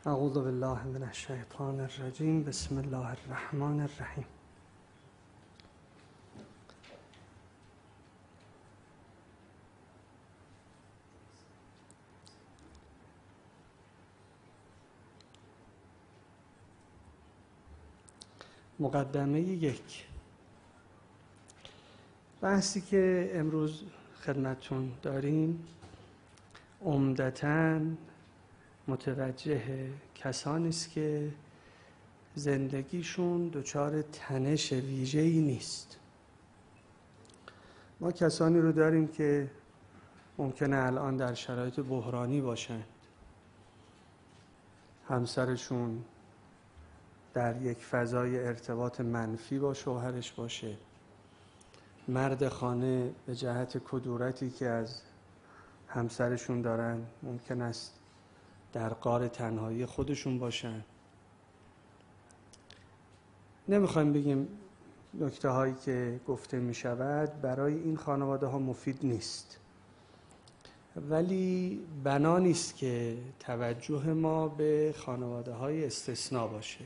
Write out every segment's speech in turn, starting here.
اعوذ بالله من الشیطان الرجیم. بسم الله الرحمن الرحیم. مقدمه 1. بحثی که امروز خدمتتون داریم عمدتاً متوجه کسانی است که زندگیشون دچار تنش ویژه‌ای نیست. ما کسانی رو داریم که ممکنه الان در شرایط بحرانی باشند، همسرشون در یک فضای ارتباط منفی با شوهرش باشه، مرد خانه به جهت کدورتی که از همسرشون دارن ممکن است در غار تنهایی خودشون باشن. نمیخوایم بگیم نکته هایی که گفته می شود برای این خانواده ها مفید نیست، ولی بنا نیست که توجه ما به خانواده های استثناء باشه.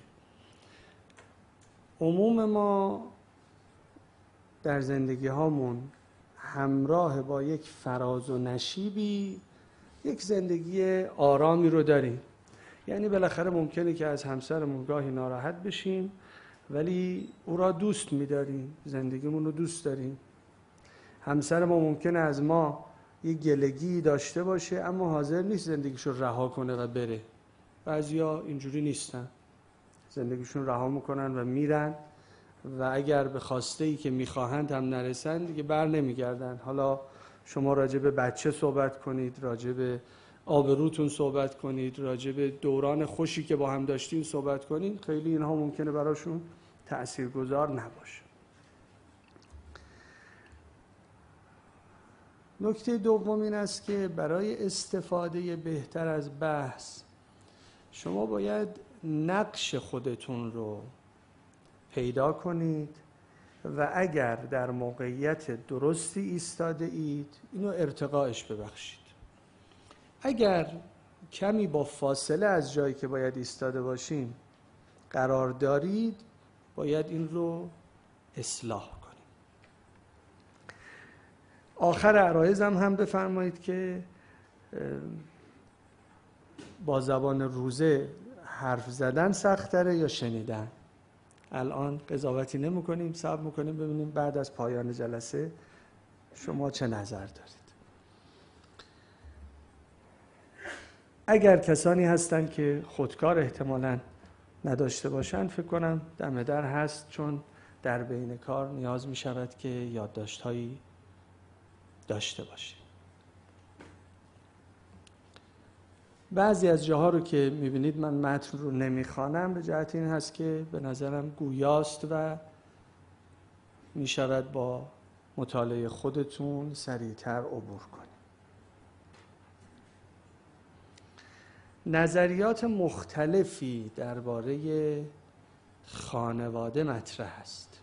عموم ما در زندگی هامون همراه با یک فراز و نشیبی یک زندگی آرامی رو داریم. یعنی بالاخره ممکنه که از همسرمون گاهی ناراحت بشیم ولی او را دوست می‌داریم، زندگیمون رو دوست داریم. همسر ما ممکنه از ما یک گلگی داشته باشه اما حاضر نیست زندگیشو رها کنه و بره. بعضیا اینجوری نیستن، زندگیشون رها میکنن و میرن و اگر به خواسته‌ای که میخواهند هم نرسن دیگه بر نمیگردن. حالا شما راجع به بچه صحبت کنید، راجع به آبروتون صحبت کنید، راجع به دوران خوشی که با هم داشتین صحبت کنید، خیلی اینها ممکنه براشون تأثیرگذار نباشه. نکته دوم این است که برای استفاده بهتر از بحث شما باید نقش خودتون رو پیدا کنید و اگر در موقعیت درستی ایستاده اید اینو ارتقاش ببخشید. اگر کمی با فاصله از جایی که باید ایستاده باشین قرار دارید باید این رو اصلاح کنید. آخر عرایزم هم بفرمایید که با زبان روزه حرف زدن سخت‌تره یا شنیدن؟ الان قضاوتی نمی کنیم، صبر میکنیم ببینیم بعد از پایان جلسه شما چه نظر دارید. اگر کسانی هستن که خودکار احتمالاً نداشته باشن فکر کنم دم در هست، چون در بین کار نیاز می شود که یادداشت‌هایی داشته باشه. بعضی از جاها رو که میبینید من متن رو نمیخوانم به جهت این هست که به نظرم گویاست و میشود با مطالعه خودتون سریعتر عبور کنید. نظریات مختلفی درباره خانواده مطرح است.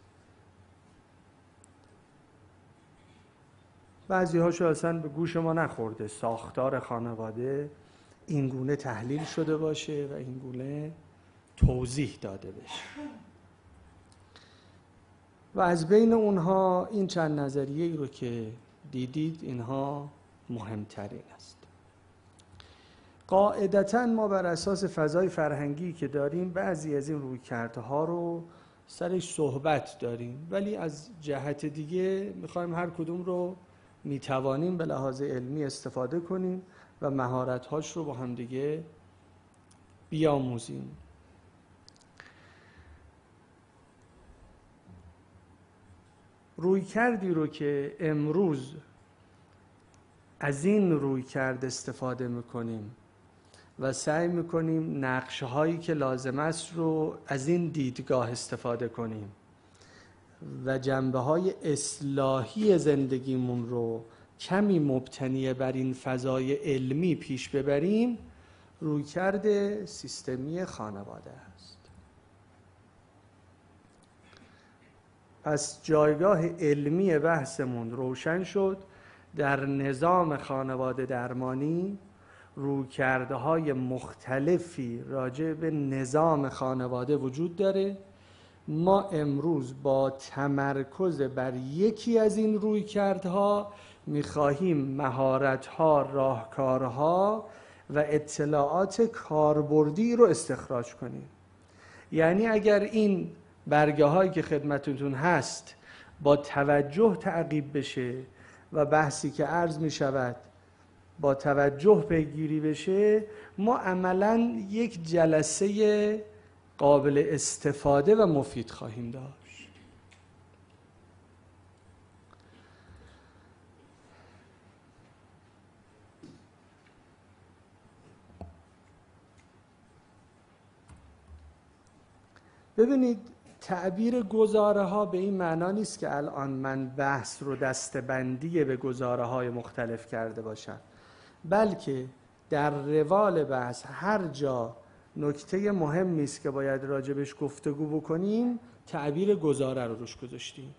بعضی هاشو اصلا به گوش ما نخورده ساختار خانواده این گونه تحلیل شده باشه و این گونه توضیح داده بشه. و از بین اونها این چند نظریه ای رو که دیدید اینها مهمترین است. قاعدتاً ما بر اساس فضای فرهنگی که داریم بعضی از این رویکردها رو سرش صحبت داریم، ولی از جهت دیگه میخوایم هر کدوم رو میتوانیم به لحاظ علمی استفاده کنیم و مهارت‌هاش رو با هم دیگه بیاموزیم. رویکردی رو که امروز از این رویکرد استفاده میکنیم و سعی میکنیم نقشه‌هایی که لازم است رو از این دیدگاه استفاده کنیم و جنبه‌های اصلاحی زندگیمون رو کمی مبتنی بر این فضای علمی پیش ببریم، رویکرد سیستمی خانواده است. پس جایگاه علمی بحثمون روشن شد. در نظام خانواده درمانی رویکردهای مختلفی راجع به نظام خانواده وجود داره. ما امروز با تمرکز بر یکی از این رویکردها می‌خواهیم مهارت‌ها، راهکارها و اطلاعات کاربردی رو استخراج کنیم. یعنی اگر این برگه هایی که خدمتتون هست با توجه تعقیب بشه و بحثی که عرض می شود با توجه پیگیری بشه، ما عملاً یک جلسه قابل استفاده و مفید خواهیم داشت. ببینید، تعبیر گزاره ها به این معنا نیست که الان من بحث رو دسته‌بندی به گزاره های مختلف کرده باشم، بلکه در روال بحث هر جا نکته مهمی است که باید راجبش گفتگو بکنیم، تعبیر گزاره رو روش گذاشتیم.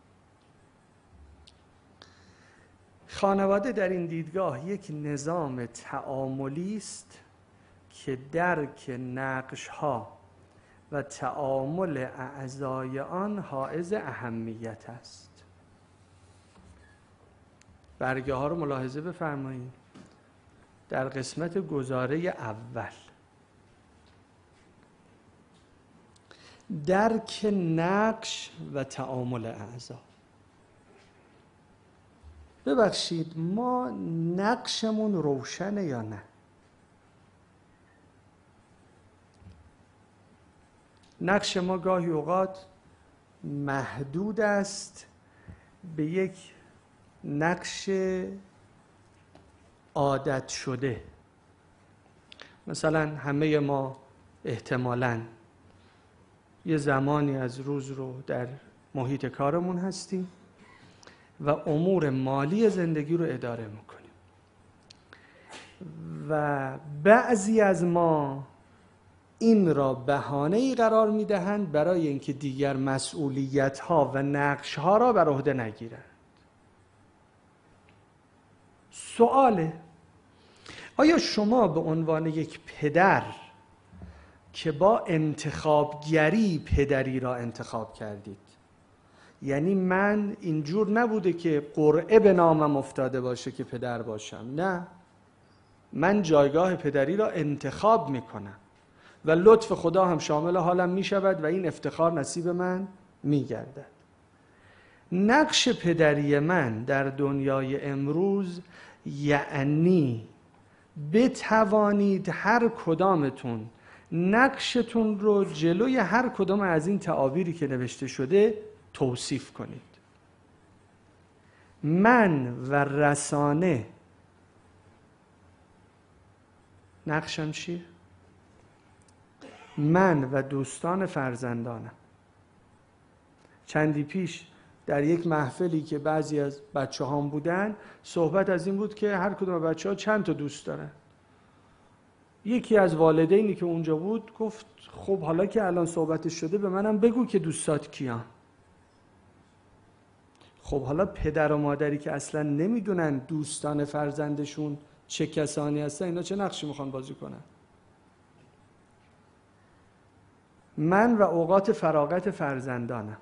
خانواده در این دیدگاه یک نظام تعاملی است که درک نقش‌ها و تعامل اعضای آن حائز اهمیت است. برگه ها رو ملاحظه بفرمایید. در قسمت گزاره اول درک نقش و تعامل اعضا. ببخشید، ما نقشمون روشنه یا نه؟ نقش ما گاهی اوقات محدود است به یک نقش عادت شده. مثلا همه ما احتمالاً یه زمانی از روز رو در محیط کارمون هستیم و امور مالی زندگی رو اداره میکنیم و بعضی از ما این را بهانه‌ای قرار میدهند برای اینکه دیگر مسئولیت‌ها و نقش‌ها را بر عهده نگیرند. سواله، آیا شما به عنوان یک پدر که با انتخابگری پدری را انتخاب کردید، یعنی من اینجور نبوده که قرعه به نامم افتاده باشه که پدر باشم، نه، من جایگاه پدری را انتخاب میکنم و لطف خدا هم شامل حالم می شود و این افتخار نصیب من می گردد. نقش پدری من در دنیای امروز یعنی بتوانید هر کدامتون نقشتون رو جلوی هر کدام از این تعابیری که نوشته شده توصیف کنید. من و رسانه نقشم چیه؟ من و دوستان فرزندانم. چندی پیش در یک محفلی که بعضی از بچه هام بودن، صحبت از این بود که هر کدوم بچه ها چند تا دوست دارن. یکی از والدینی که اونجا بود گفت خب حالا که الان صحبتش شده به منم بگو که دوستات کیان. خب حالا پدر و مادری که اصلا نمیدونن دوستان فرزندشون چه کسانی هستن، اینا چه نقشی میخوان بازی کنن؟ من و اوقات فراغت فرزندانم.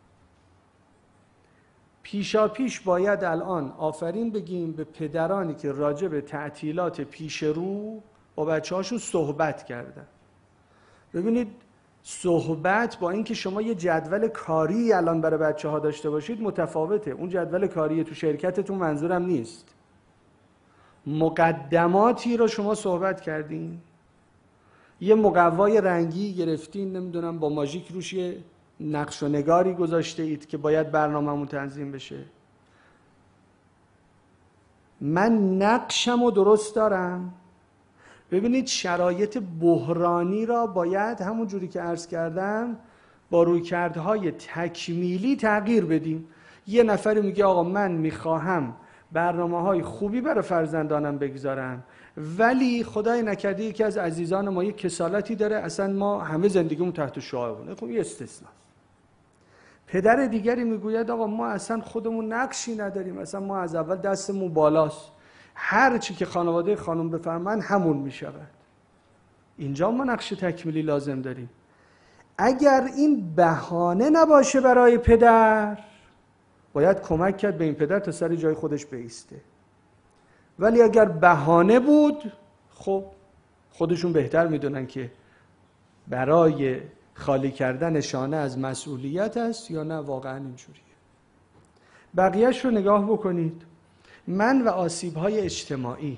پیشا پیش باید الان آفرین بگیم به پدرانی که راجع به تعطیلات پیش رو با بچه هاشون صحبت کردن. ببینید، صحبت با اینکه شما یه جدول کاری الان برای بچه ها داشته باشید متفاوته. اون جدول کاری تو شرکتتون منظورم نیست. مقدماتی رو شما صحبت کردین، یه مقوای رنگی گرفتین، نمیدونم با ماژیک روش یه نقش و نگاری گذاشته اید که باید برنامه‌مون تنظیم بشه. من نقشمو درست دارم. ببینید، شرایط بحرانی را باید همون جوری که عرض کردم با رویکردهای تکمیلی تغییر بدیم. یه نفری میگه آقا من میخواهم برنامه‌های خوبی برای فرزندانم بگذارم، ولی خدای نکرده یکی از عزیزان ما یک کسالتی داره، اصلا ما همه زندگیمون تحت شعاع بونه. خب یه استثناء. پدر دیگری میگوید آقا ما اصلا خودمون نقشی نداریم، اصلا ما از اول دستمون بالاست، هر چی که خانواده خانم بفرمایند همون می شود. اینجا ما نقش تکمیلی لازم داریم. اگر این بهانه نباشه برای پدر، باید کمک کرد به این پدر تا سر جای خودش بایسته. ولی اگر بهانه بود، خب خودشون بهتر میدونن که برای خالی کردن شانه از مسئولیت است یا نه واقعا اینجوریه. بقیهش رو نگاه بکنید. من و آسیب‌های اجتماعی.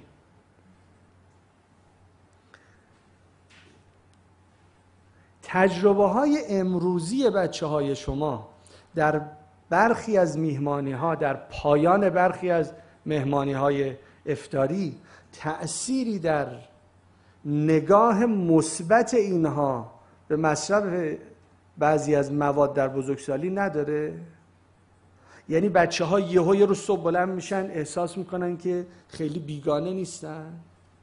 تجربه‌های امروزی بچه‌های شما در برخی از میهمانی‌ها، در پایان برخی از مهمانی‌های افطاری تأثیری در نگاه مثبت اینها به مصرف بعضی از مواد در بزرگسالی نداره؟ یعنی بچه‌ها یه روز صبح بلند میشن احساس میکنن که خیلی بیگانه نیستن.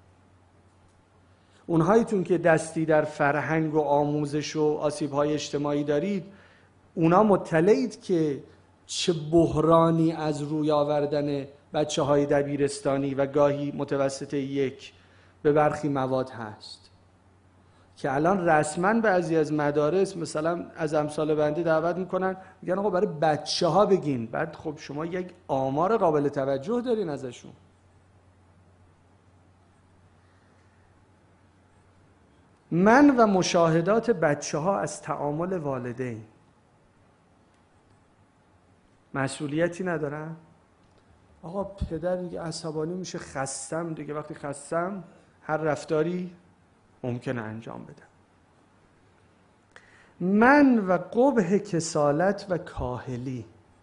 اونهایتون که دستی در فرهنگ و آموزش و آسیب‌های اجتماعی دارید، اونا مطلعید که چه بحرانی از روی آوردن بچه‌های دبیرستانی و گاهی متوسط یک به برخی مواد هست که الان رسما بعضی از مدارس مثلا از امثال بنده دعوت میکنن، میگن آقا برای بچه‌ها بگین. بعد خب شما یک آمار قابل توجه دارین ازشون. من و مشاهدات بچه‌ها از تعامل والدین مسئولیتی ندارم؟ آقا پدر دیگه عصبانی میشه، خستم دیگه، وقتی خستم هر رفتاری ممکنه انجام بدم. من و قبح کسالت و کاهلی،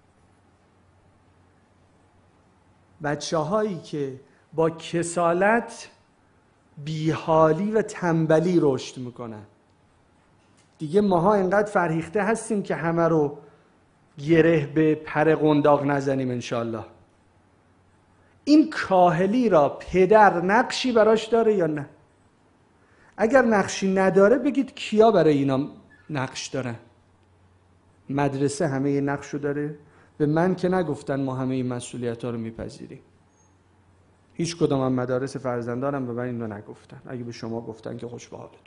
بچه‌هایی که با کسالت، بیحالی و تنبلی رشد میکنن. دیگه ماها انقدر فرهیخته هستیم که همه رو گره به پر قنداق نزنیم انشالله. این کاهلی را پدر نقشی براش داره یا نه؟ اگر نقشی نداره بگید کیا برای اینا نقش دارن؟ مدرسه همه نقشو داره؟ به من که نگفتن ما همه این مسئولیت ها رو میپذیریم. هیچ کدام از مدارس فرزندانم به من اینو نگفتن. اگه به شما گفتن که خوش به حالتون.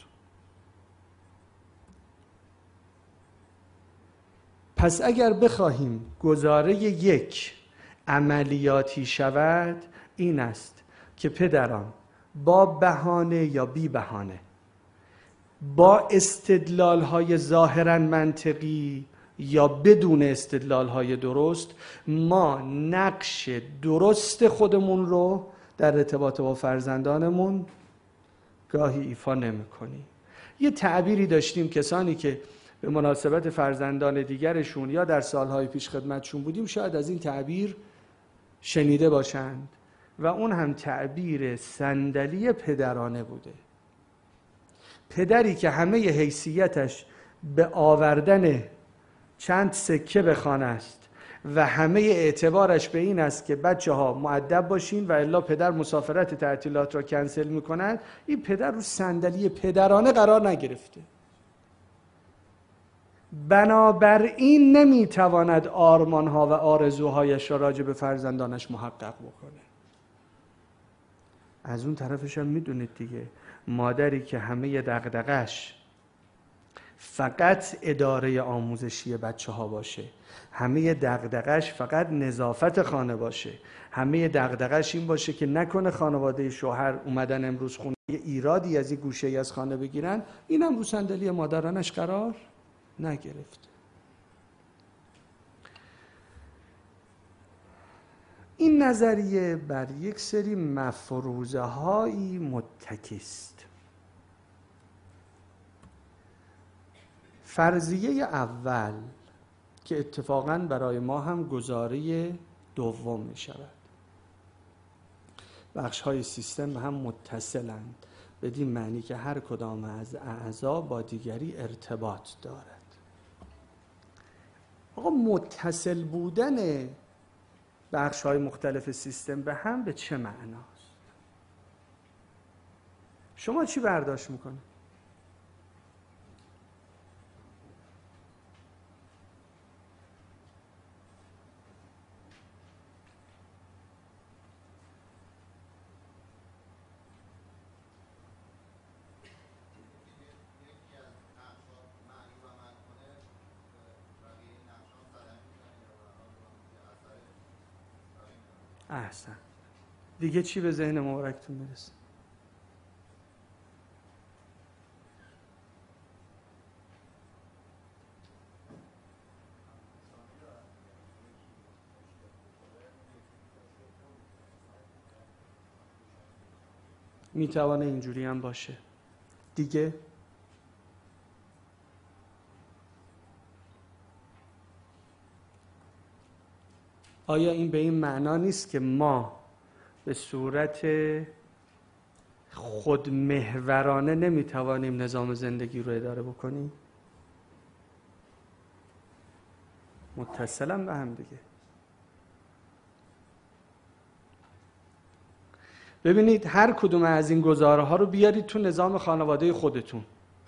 پس اگر بخواهیم گزاره یک عملیاتی شود، این است که پدران با بهانه یا بی بهانه، با استدلال‌های ظاهراً منطقی یا بدون استدلال‌های درست، ما نقش درست خودمون رو در ارتباط با فرزندانمون گاهی ایفا نمی‌کنیم. یه تعبیری داشتیم کسانی که به مناسبت فرزندان دیگرشون یا در سالهای پیش خدمتشون بودیم شاید از این تعبیر شنیده باشند و اون هم تعبیر صندلی پدرانه بوده. پدری که همه حیثیتش به آوردن چند سکه به خانه است و همه اعتبارش به این است که بچه ها مؤدب باشین و الا پدر مسافرت تعطیلات را کنسل میکند، این پدر رو صندلی پدرانه قرار نگرفته. بنابراین نمیتواند آرمانها و آرزوهایش را راجع به فرزندانش محقق بکنه. از اون طرفش هم میدونید دیگه، مادری که همه دغدغش فقط اداره آموزشی بچه ها باشه، همه دغدغش فقط نظافت خانه باشه، همه دغدغش این باشه که نکنه خانواده شوهر اومدن امروز خونه یه ایرادی از این گوشه ای از خانه بگیرن، اینم رو صندلی مادرانش قرار نگرفت. این نظریه بر یک سری مفروضه هایی متکی است. فرضیه اول که اتفاقاً برای ما هم گزاره دوم می شود، بخش های سیستم هم متصلند بدین معنی که هر کدام از اعضا با دیگری ارتباط دارد. آقا متصل بودن بخش های مختلف سیستم به هم به چه معناست؟ شما چی برداشت میکنید؟ احسن. دیگه چی به ذهن مبارکتون میرسه؟ میتوانه اینجوری هم باشه. دیگه آیا این به این معنا نیست که ما به صورت خودمحورانه نمیتوانیم نظام زندگی رو اداره بکنیم؟ متصلم به هم دیگه. ببینید هر کدوم از این گزاره ها رو بیارید تو نظام خانواده خودتون.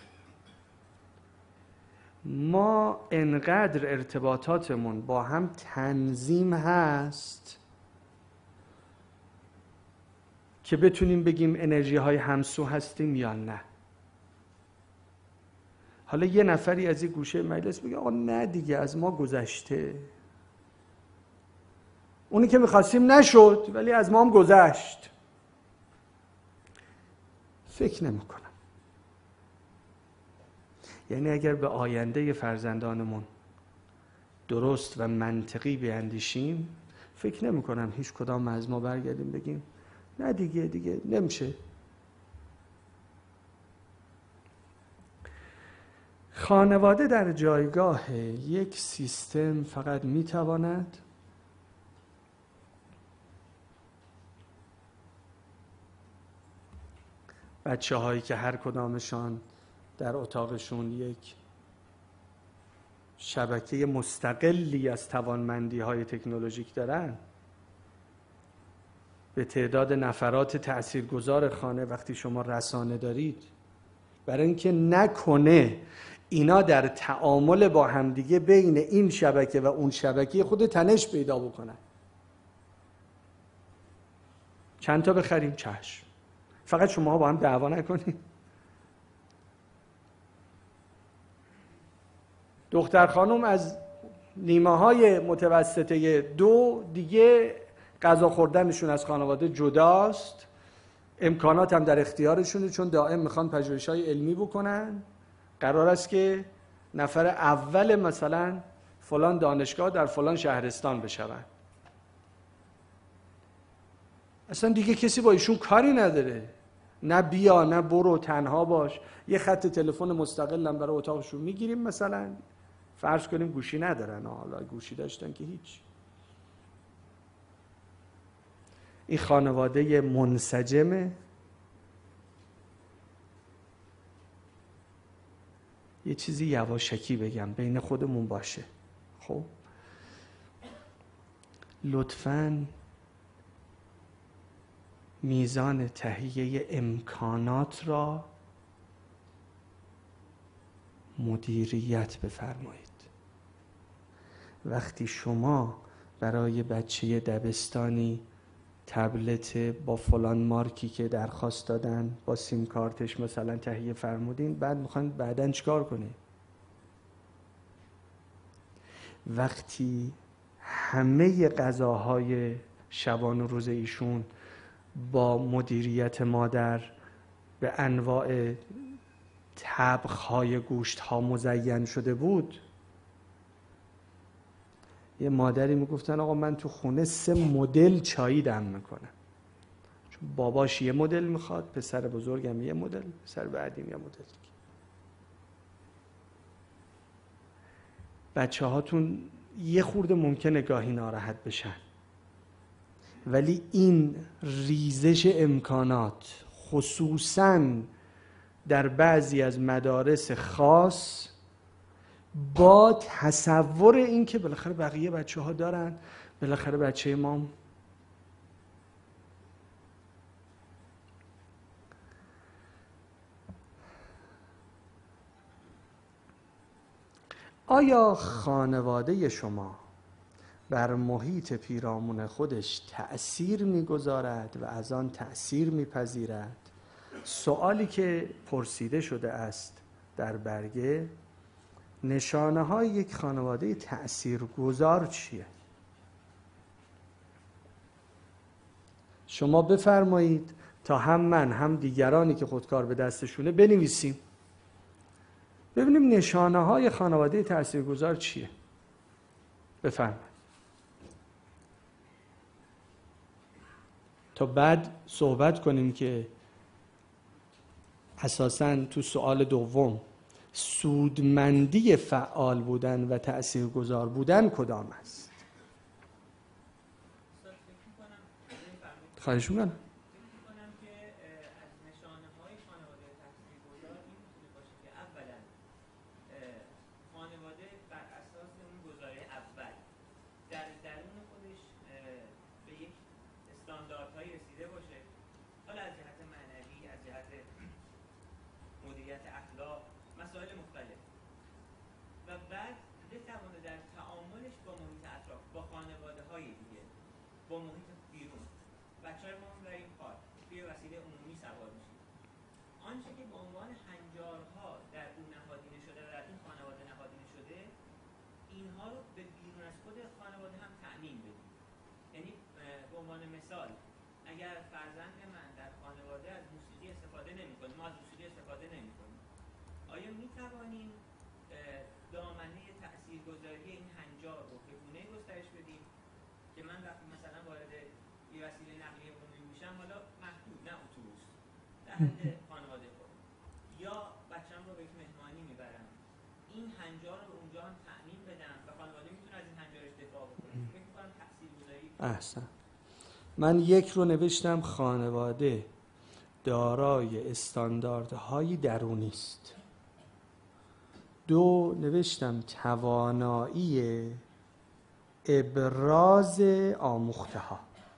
ما انقدر ارتباطاتمون با هم تنظیم هست که بتونیم بگیم انرژی های همسو هستیم یا نه. حالا یه نفری از این گوشه مجلس میگه آقا نه دیگه از ما گذشته، اونی که میخواستیم نشد ولی از ما هم گذشت. فکر نمی کنم. یعنی اگر به آینده فرزندانمون درست و منطقی بیاندیشیم، فکر نمی کنم هیچ کدام از ما برگردیم بگیم نه دیگه نمیشه. خانواده در جایگاه یک سیستم فقط میتواند بچه هایی که هر کدامشان در اتاقشون یک شبکه مستقلی از توانمندی های تکنولوژیک دارن، به تعداد نفرات تاثیرگذار خانه وقتی شما رسانه دارید، برای اینکه نکنه اینا در تعامل با همدیگه بین این شبکه و اون شبکه خود تنش پیدا بکنن. چند تا بخریم؟ چشم. فقط شما با هم دعوا نکنید. دختر خانم از نیمه های متوسطه 2 دیگه غذا خوردنشون از خانواده جداست، امکانات هم در اختیارشونه، چون دائم میخوان پژوهش‌های علمی بکنن. قرار است که نفر اول مثلا فلان دانشگاه در فلان شهرستان بشون. اصلا دیگه کسی با ایشون کاری نداره، نه بیا نه برو، تنها باش. یه خط تلفن مستقل هم برای اتاقشون میگیریم، مثلا فرض کنیم گوشی ندارن، حالا گوشی داشتن که هیچ. این خانواده منسجمه. یه چیزی یواشکی بگم بین خودمون باشه. خب لطفاً میزان تهیه امکانات را مدیریت بفرمایید. وقتی شما برای بچه دبستانی تبلت با فلان مارکی که درخواست دادن با سیم کارتش مثلا تهیه فرمودین، بعد میخواین بعداً چیکار کنید؟ وقتی همه غذاهای شبانه روز ایشون با مدیریت مادر به انواع طبخ‌های گوشت‌ها مزین شده بود، یه مادری میگفتن آقا من تو خونه 3 مدل چایی دم میکنم، چون باباش یه مدل میخواد، پسر بزرگم یه مدل، پسر بعدیم یه مدل. بچه هاتون یه خورده ممکنه گاهی ناراحت بشن، ولی این ریزش امکانات خصوصاً در بعضی از مدارس خاص با تصور این که بالاخره بقیه بچه ها دارن، بالاخره بچه ما آیا خانواده شما بر محیط پیرامون خودش تأثیر میگذارد و از آن تأثیر میپذیرد؟ سوالی که پرسیده شده است در برگه، نشانه های یک خانواده تأثیرگذار چیه؟ شما بفرمایید تا هم من هم دیگرانی که خودکار به دستشونه بنویسیم، ببینیم نشانه های خانواده تاثیرگذار چیه. بفرمایید تا بعد صحبت کنیم که اساساً تو سوال دوم سودمندی فعال بودن و تأثیرگذار بودن کدام است؟ خواهش می‌کنم. که از نشانه‌های خانواده تأثیرگذار این میتونه باشه که اولاً خانواده بر اساس اون گزاره اول در درون خودش به یک استانداردهایی رسیده باشه، حالا از جهت معنوی، از جهت مدیریت اخلاق، مسائل مختلف، و بعد بتونه در تعاملش با محیط اطراف، با خانواده‌های دیگه، با محیط بیرون. بچه‌های ما در این پارک توی وسیله عمومی سوار میشیم، آنچه که به عنوان هنجارها در اون نهادینه شده و در این خانواده نهادینه شده، اینها رو به بیرون از خود خانواده هم تأمین بدیم. یعنی به عنوان مثال اگر فرزند من در خانواده از موسیقی استفاده نمی‌کنه، ما از موسیقی استفاده نمی‌کنیم، آیا می‌توانیم دامنه تأثیرگذاری این هنجار رو به گونه‌ای گسترش بدیم که من وقتی مثلا وارد یه وسیله نقلیه عمومی میشم، حالا محدود، نه اتوبوس، در حد خانواده خودم، یا بچه‌م رو به یک مهمانی میبرم، این هنجار رو اونجا هم تأمین بدم و خانواده میتونه از این هنجارش دفاع بکنه. فکر می‌کنم تأثیرگذاری. احسن. من یک رو نوشتم خانواده دارای استانداردهای درونی است. دو نوشتم توانایی ابراز آموخته ها.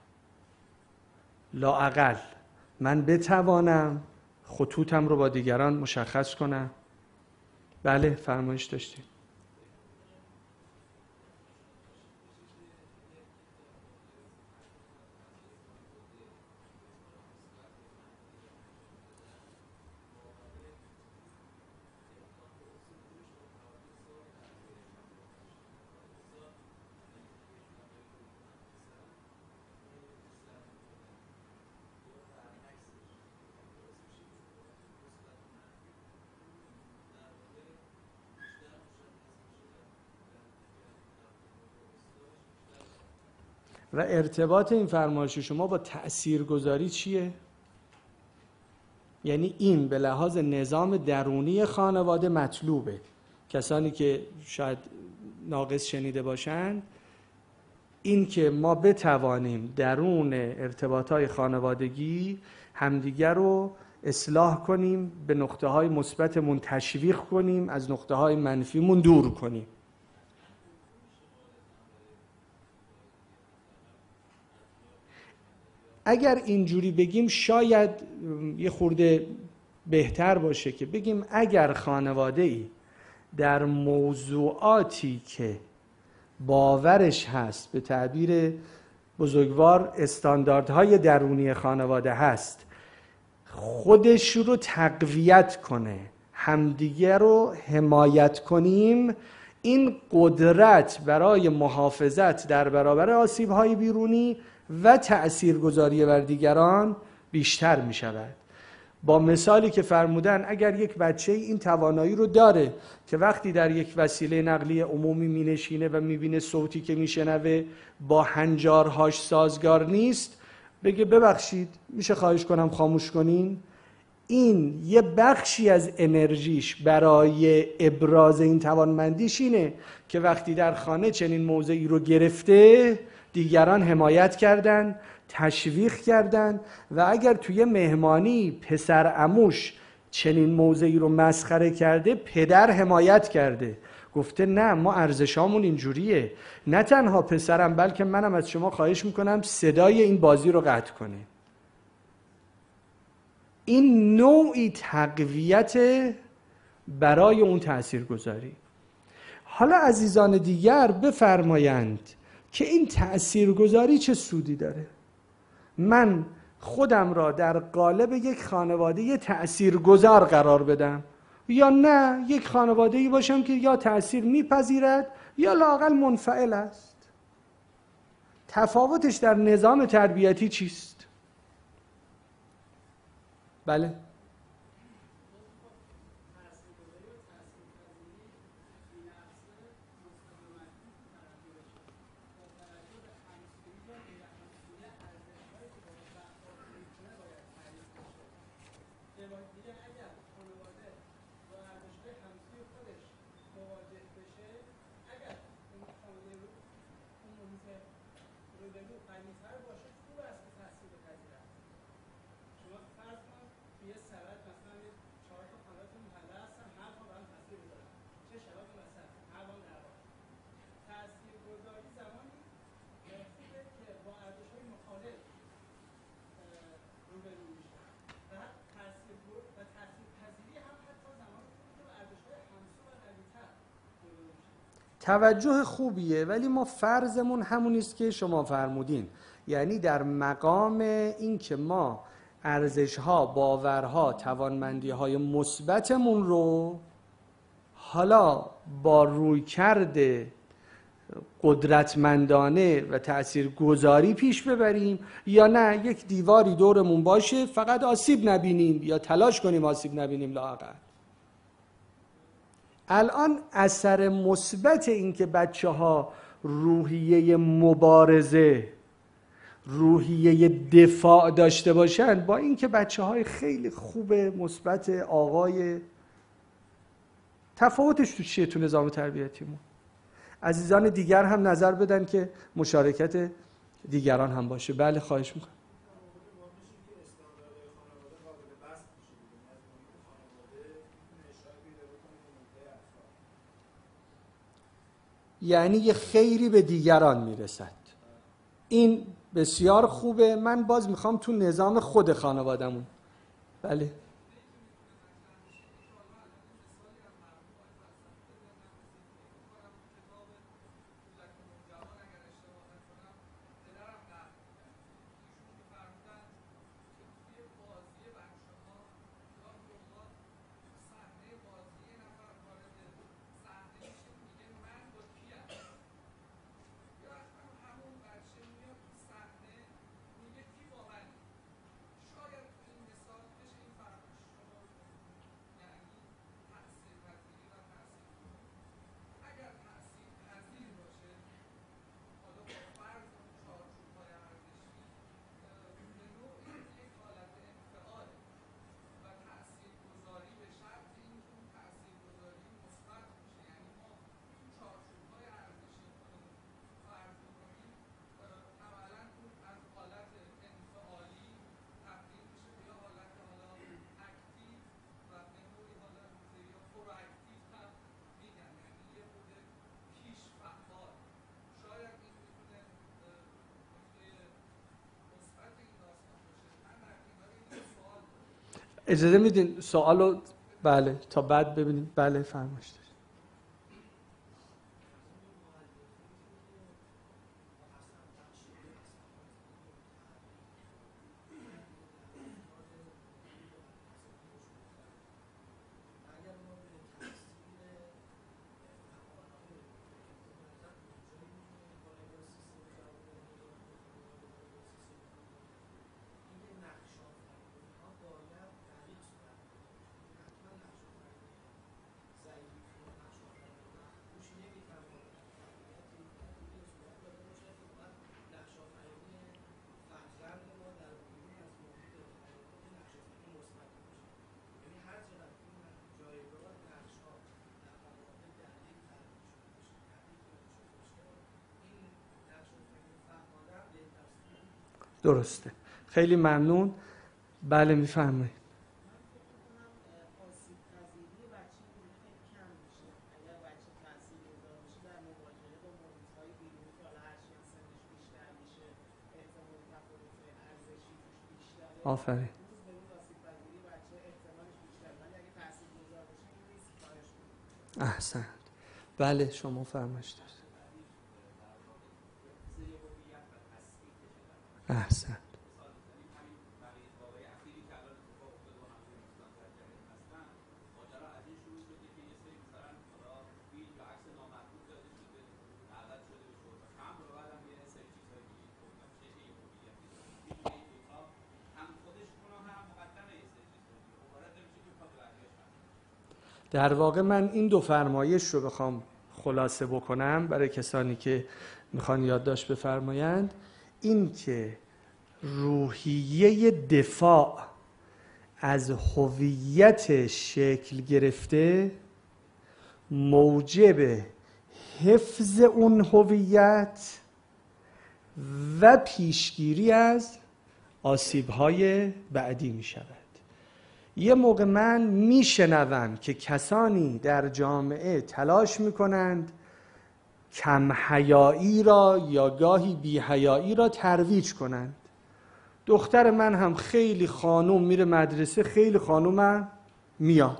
لااقل من بتوانم خطوطم رو با دیگران مشخص کنم. بله فرمایش داشتید. و ارتباط این فرمایش شما با تأثیرگذاری چیه؟ یعنی این به لحاظ نظام درونی خانواده مطلوبه. کسانی که شاید ناقص شنیده باشند، این که ما بتوانیم درون ارتباطات خانوادگی همدیگر رو اصلاح کنیم، به نقطه‌های مثبتمون تشویق کنیم، از نقطه‌های منفیمون دور کنیم. اگر اینجوری بگیم شاید یه خورده بهتر باشه که بگیم اگر خانواده‌ای در موضوعاتی که باورش هست، به تعبیر بزرگوار استانداردهای درونی خانواده هست، خودش رو تقویت کنه، همدیگه رو حمایت کنیم، این قدرت برای محافظت در برابر آسیب‌های بیرونی و تأثیرگذاری بر دیگران بیشتر می شود. با مثالی که فرمودن، اگر یک بچه این توانایی رو داره که وقتی در یک وسیله نقلیه عمومی می نشینه و می بینه صوتی که می شنوه با هنجارهاش سازگار نیست، بگه ببخشید میشه خواهش کنم خاموش کنین، این یه بخشی از انرژیش برای ابراز این توانمندیش اینه که وقتی در خانه چنین موضعی رو گرفته دیگران حمایت کردن، تشویق کردن، و اگر توی مهمانی پسر عموش چنین موضعی رو مسخره کرده، پدر حمایت کرده، گفته نه ما ارزشامون اینجوریه، نه تنها پسرم بلکه منم از شما خواهش میکنم صدای این بازی رو قطع کنه. این نوعی تقویت برای اون تأثیرگذاری. حالا عزیزان دیگر بفرمایند که این تأثیرگذاری چه سودی داره؟ من خودم را در قالب یک خانواده تأثیرگذار قرار بدم، یا نه یک خانواده‌ای باشم که یا تأثیر میپذیرد یا لااقل منفعل است. تفاوتش در نظام تربیتی چیست؟ بله. توجه خوبیه، ولی ما فرضمون همون است که شما فرمودین، یعنی در مقام این که ما ارزش‌ها، باورها، توانمندی‌های مثبتمون رو حالا با رویکرد قدرتمندانه و تأثیرگذاری پیش ببریم، یا نه یک دیواری دورمون باشه فقط آسیب نبینیم یا تلاش کنیم آسیب نبینیم لااقل. الان اثر مثبت این که بچه‌ها روحیه مبارزه، روحیه دفاع داشته باشن، با اینکه بچه‌های خیلی خوب مثبت آقای، تفاوتش تو چیه تو نظام تربیتیمون؟ عزیزان دیگر هم نظر بدن که مشارکت دیگران هم باشه. بله خواهش میکنم. یعنی یه خیری به دیگران میرسد. این بسیار خوبه. من باز میخوام تو نظام خود خانوادمون. بله. اجازه میدین سوالو بله تا بعد ببینیم. بله فرمایش دارید. درسته. خیلی ممنون. بله میفرمایید. آفرین. احسنت. بله شما فرمایش دارید. احسنت. در واقع من این دو فرمایش رو بخوام خلاصه بکنم برای کسانی که میخوان یادداشت بفرمایند، این که روحیه دفاع از هویت شکل گرفته موجب حفظ اون هویت و پیشگیری از آسیب‌های بعدی می شود. یه موقع من میشنوم که کسانی در جامعه تلاش میکنند کم حیایی را یا گاهی بی حیایی را ترویج کنند. دختر من هم خیلی خانوم میره مدرسه، خیلی خانومم میاد.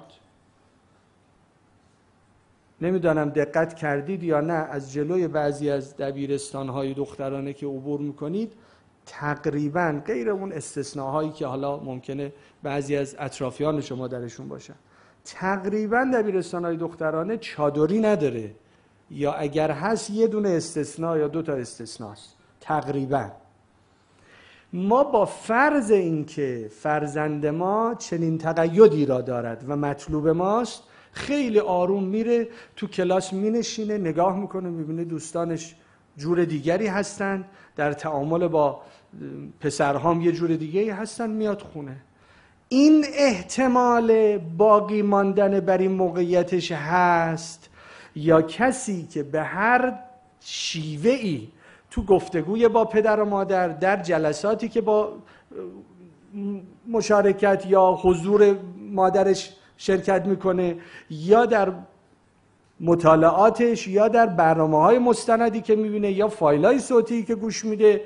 نمیدانم دقت کردید یا نه، از جلوی بعضی از دبیرستان‌های دخترانه که عبور میکنید تقریباً غیر اون استثناهایی که حالا ممکنه بعضی از اطرافیان شما درشون باشن، تقریباً دبیرستان‌های دخترانه چادری نداره، یا اگر هست یه دونه استثناء یا 2 تا استثناست. تقریباً ما با فرض این که فرزند ما چنین تقیدی را دارد و مطلوب ماست، خیلی آروم میره تو کلاس، مینشینه، نگاه میکنه، میبینه دوستانش جور دیگری هستن، در تعامل با پسرهام یه جور دیگری هستن، میاد خونه. این احتمال باقی ماندن بر این موقعیتش هست، یا کسی که به هر شیوه‌ای تو گفتگوی با پدر و مادر، در جلساتی که با مشارکت یا حضور مادرش شرکت میکنه، یا در مطالعاتش، یا در برنامه‌های مستندی که میبینه، یا فایل‌های صوتی که گوش میده،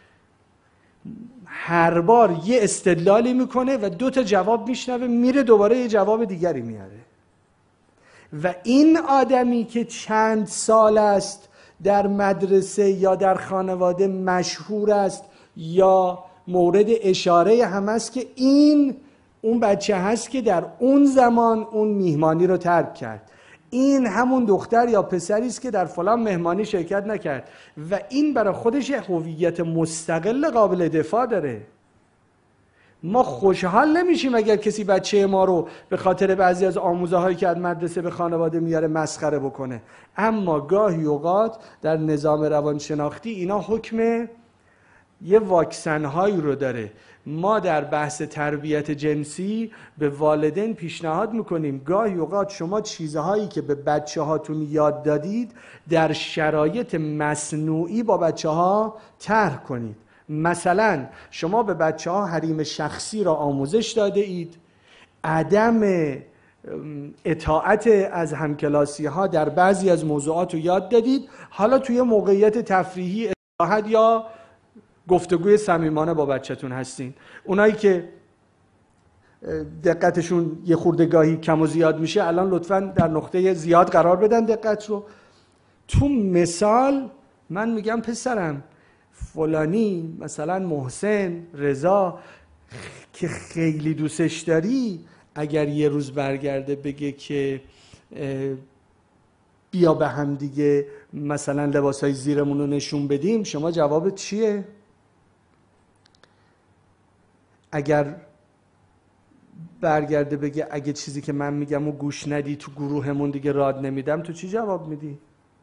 هر بار یه استدلالی میکنه و 2 تا جواب میشنوه، میره دوباره یه جواب دیگری میاره. و این آدمی که چند سال است در مدرسه یا در خانواده مشهور است یا مورد اشاره هم است که این اون بچه هست که در اون زمان اون میهمانی رو ترک کرد، این همون دختر یا پسری است که در فلان مهمانی شرکت نکرد، و این برای خودش هویت مستقل قابل دفاع داره. ما خوشحال نمیشیم اگر کسی بچه ما رو به خاطر بعضی از آموزه هایی که از مدرسه به خانواده میاره مسخره بکنه، اما گاهی اوقات در نظام روانشناختی اینا حکم یه واکسن هایی رو داره. ما در بحث تربیت جنسی به والدین پیشنهاد میکنیم گاهی اوقات شما چیزهایی که به بچه هاتون یاد دادید در شرایط مصنوعی با بچه ها طرح کنید. مثلا شما به بچه ها حریم شخصی را آموزش داده اید، عدم اطاعت از همکلاسی ها در بعضی از موضوعات رو یاد دادید، حالا توی موقعیت تفریحی استراحت یا گفتگوی صمیمانه با بچه‌تون هستین. اونایی که دقتشون یه خورده گاهی کم و زیاد میشه الان لطفاً در نقطه زیاد قرار بدن دقت رو. تو مثال من میگم پسرم فلانی، مثلا محسن، رضا که خیلی دوستش داری، اگر یه روز برگرده بگه که بیا به هم دیگه مثلا لباسای زیرمون رو نشون بدیم، شما جوابت چیه؟ اگر برگرده بگه اگه چیزی که من میگم و گوش ندی تو گروهمون دیگه راد نمیدم، تو چی جواب میدی؟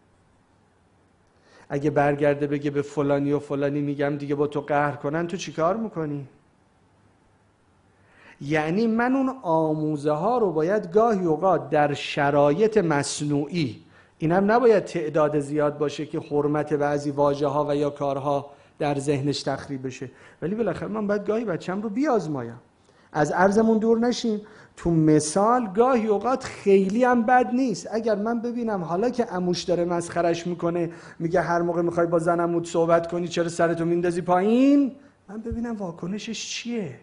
اگه برگرده بگه به فلانی و فلانی میگم دیگه با تو قهر کنن، تو چی کار میکنی؟ یعنی من اون آموزه ها رو باید گاهی اوقات در شرایط مصنوعی، اینم نباید تعداد زیاد باشه که حرمت بعضی واژه ها و یا کارها در ذهنش تخریب بشه، ولی بالاخره من باید گاهی بچم رو بیازمایم. از عرضمون دور نشیم. تو مثال گاهی اوقات خیلی هم بد نیست اگر من ببینم حالا که عموش داره مسخرش میکنه، میگه هر موقع میخوای با زنموت صحبت کنی چرا سرتو میندازی پایین، من ببینم واکنشش چیه.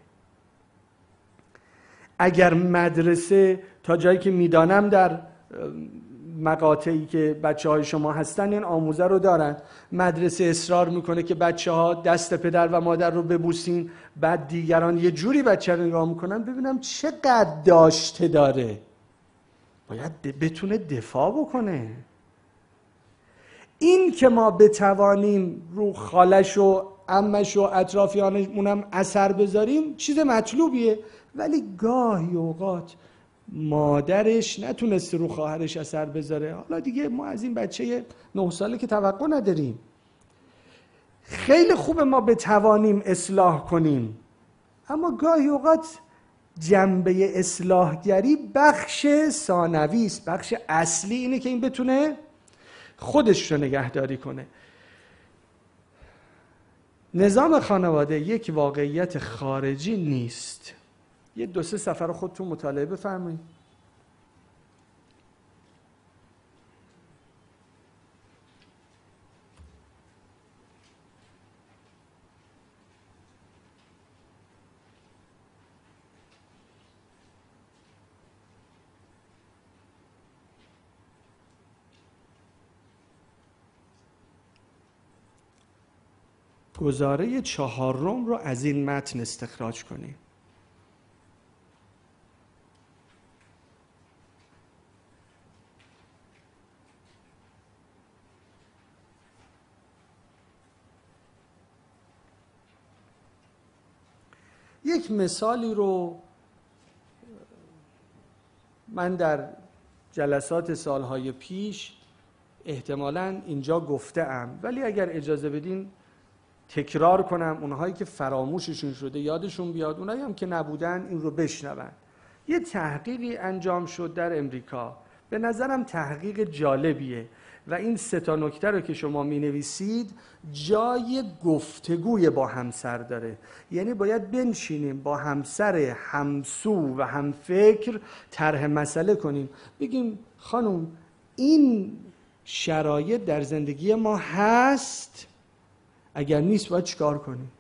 اگر مدرسه تا جایی که میدانم در مقاطعی که بچه های شما هستن این آموزه رو دارن، مدرسه اصرار میکنه که بچه ها دست پدر و مادر رو ببوسین، بعد دیگران یه جوری بچه رو نگاه میکنن، ببینم چقدر داشته داره، باید بتونه دفاع بکنه. این که ما بتوانیم رو خالش و عمش و اطرافیانمونم اثر بذاریم چیز مطلوبیه، ولی گاهی اوقات مادرش نتونسته رو خواهرش اثر بذاره، حالا دیگه ما از این بچه 9 ساله که توقع نداریم. خیلی خوبه ما بتوانیم اصلاح کنیم، اما گاهی اوقات جنبه اصلاحگری بخش ثانوی است. بخش اصلی اینه که این بتونه خودش رو نگهداری کنه. نظام خانواده یک واقعیت خارجی نیست. یه 2-3 صفحه رو خودتون مطالعه بفرمایید. گزاره 4 رو از این متن استخراج کنیم. یک مثالی رو من در جلسات سالهای پیش احتمالاً اینجا گفته‌ام، ولی اگر اجازه بدین تکرار کنم، اونهایی که فراموششون شده یادشون بیاد، اونهایی هم که نبودن این رو بشنون. یه تحقیقی انجام شد در امریکا، به نظرم تحقیق جالبیه و این 3 نکته رو که شما می نویسید جای گفتگوی با همسر داره. یعنی باید بنشینیم با همسر همسو و همفکر طرح مسئله کنیم، بگیم خانم این شرایط در زندگی ما هست، اگر نیست باید چیکار کنیم.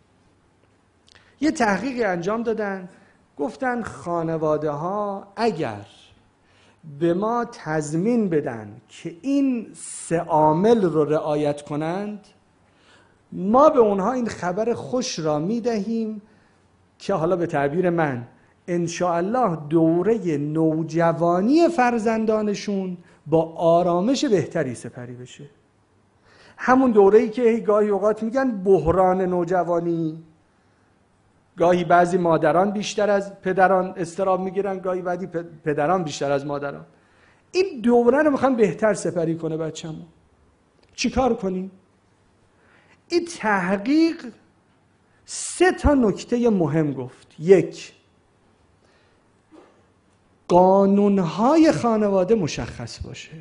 یه تحقیقی انجام دادن، گفتن خانواده ها اگر به ما تضمین بدن که این 3 عامل رو رعایت کنند، ما به اونها این خبر خوش را میدهیم که حالا به تعبیر من انشاءالله دوره نوجوانی فرزندانشون با آرامش بهتری سپری بشه. همون دوره‌ای که گاهی اوقات میگن بحران نوجوانی، گاهی بعضی مادران بیشتر از پدران اضطراب میگیرن، گاهی بعدی پدران بیشتر از مادران. این دوره رو میخوان بهتر سپری کنه بچه‌مون. چیکار کنیم؟ این تحقیق 3 نکته مهم گفت. 1، قانونهای خانواده مشخص باشه.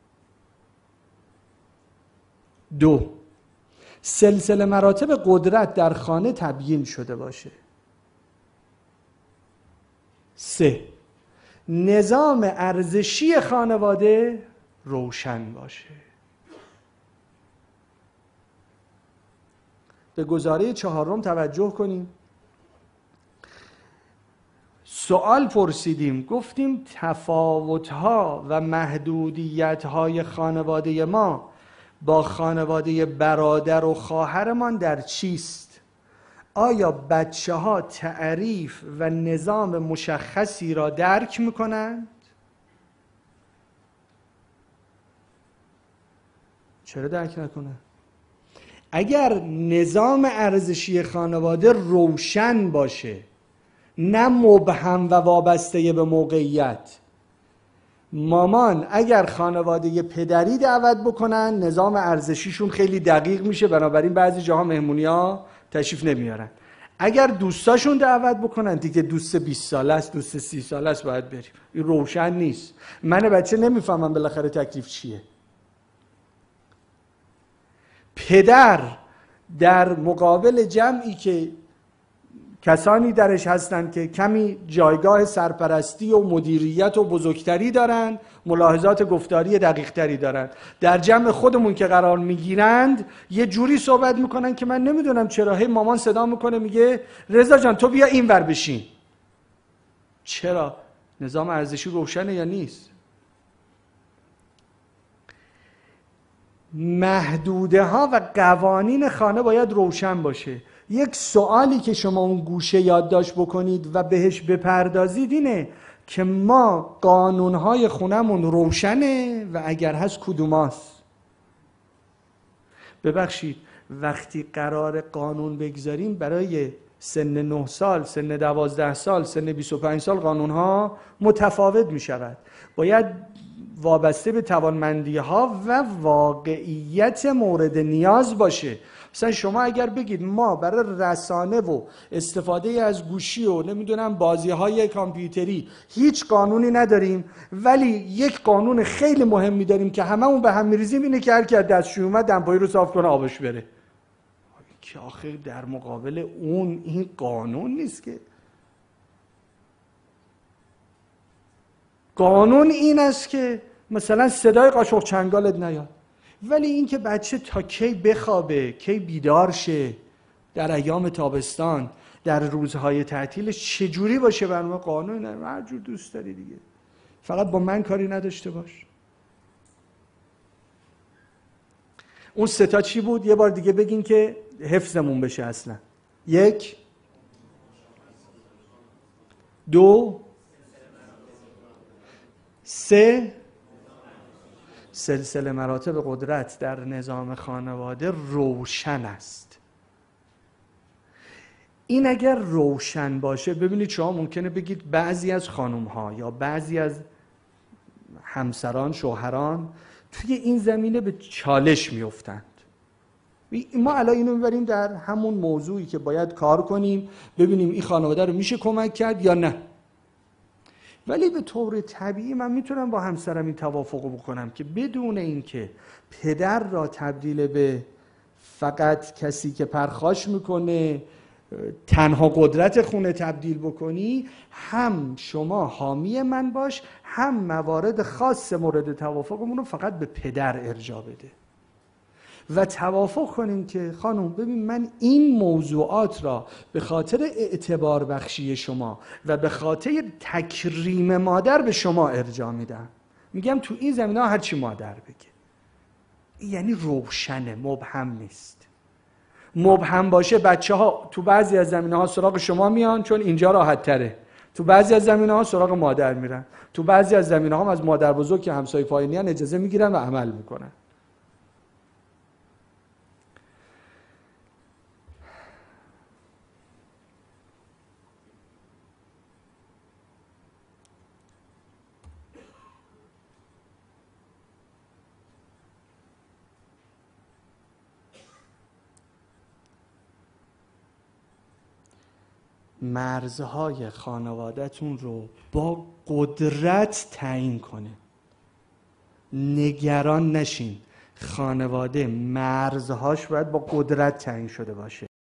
2، سلسله مراتب قدرت در خانه تبیین شده باشه. 3، نظام ارزشی خانواده روشن باشه. به گزاره 4 توجه کنیم. سوال پرسیدیم، گفتیم تفاوت‌ها و محدودیت‌های خانواده ما با خانواده برادر و خواهرمان در چیست؟ آیا بچه‌ها تعریف و نظام مشخصی را درک می‌کنند؟ چرا درک نکنه؟ اگر نظام ارزشی خانواده روشن باشه، نه مبهم و وابسته به موقعیت. مامان اگر خانواده پدری دعوت بکنن نظام ارزشیشون خیلی دقیق میشه، بنابراین بعضی جاها مهمونی‌ها تشریف نمیارن. اگر دوستاشون دعوت بکنن، دیگه دوست 20 ساله است، دوست 30 ساله است، باید بریم. این روشن نیست. من بچه نمیفهمم بالاخره تکلیف چیه. پدر در مقابل جمعی که کسانی درش هستند که کمی جایگاه سرپرستی و مدیریت و بزرگتری دارند، ملاحظات گفتاری دقیقتری دارند، در جمع خودمون که قرار میگیرند یه جوری صحبت میکنن که من نمیدونم چرا. هی مامان صدا میکنه میگه رضا جان تو بیا این ور بشین. چرا؟ نظام ارزشی روشنه یا نیست؟ محدوده ها و قوانین خانه باید روشن باشه. یک سوالی که شما اون گوشه یادداشت بکنید و بهش بپردازید اینه که ما قانونهای خونمون روشنه و اگر هست کدوماست. ببخشید وقتی قرار قانون بگذاریم برای سن 9 سال، سن 12 سال، سن 25 سال قانونها متفاوت می شود. باید وابسته به توانمندی ها و واقعیت مورد نیاز باشه. مثلا شما اگر بگید ما برای رسانه و استفاده از گوشی و نمیدونم بازی های کامپیوتری هیچ قانونی نداریم، ولی یک قانون خیلی مهمی داریم که هممون به هم میریزیم، اینه که هر کی دستشویی اومد دمپایی رو صاف کنه آبش بره. که آخه در مقابل اون این قانون نیست که. قانون این است که مثلا صدای قاشق چنگالت نیاد، ولی این که بچه تا کی بخوابه، کی بیدار شه، در ایام تابستان، در روزهای تعطیلش چجوری باشه، برنامه قانون نه، هر جور دوست داری دیگه، فقط با من کاری نداشته باش. اون سه تا چی بود؟ یه بار دیگه بگین که حفظمون بشه. اصلا 1 2 3 سلسله مراتب قدرت در نظام خانواده روشن است. این اگر روشن باشه، ببینید شما ممکنه بگید بعضی از خانم ها یا بعضی از همسران، شوهران توی این زمینه به چالش میافتند. ما الان اینو میبریم در همون موضوعی که باید کار کنیم، ببینیم این خانواده رو میشه کمک کرد یا نه. ولی به طور طبیعی من میتونم با همسرم این توافق بکنم که بدون اینکه پدر را تبدیل به فقط کسی که پرخاش میکنه، تنها قدرت خونه تبدیل بکنی، هم شما حامی من باش، هم موارد خاص مورد توافقمون رو فقط به پدر ارجاع بده و توافق کنیم که خانم ببین من این موضوعات را به خاطر اعتبار بخشی شما و به خاطر تکریم مادر به شما ارجاع میدم، میگم تو این زمینه ها هرچی مادر بگه. یعنی روشنه، مبهم نیست. مبهم باشه بچه ها تو بعضی از زمینه ها سراغ شما میان چون اینجا راحت تره، تو بعضی از زمینه ها سراغ مادر میرن، تو بعضی از زمینه ها از مادر بزرگ که همسایه پایینی ان اجازه میگیرن و عمل میکنن. مرزهای خانواده‌تون رو با قدرت تعیین کنه. نگران نشین، خانواده مرزهاش باید با قدرت تعیین شده باشه.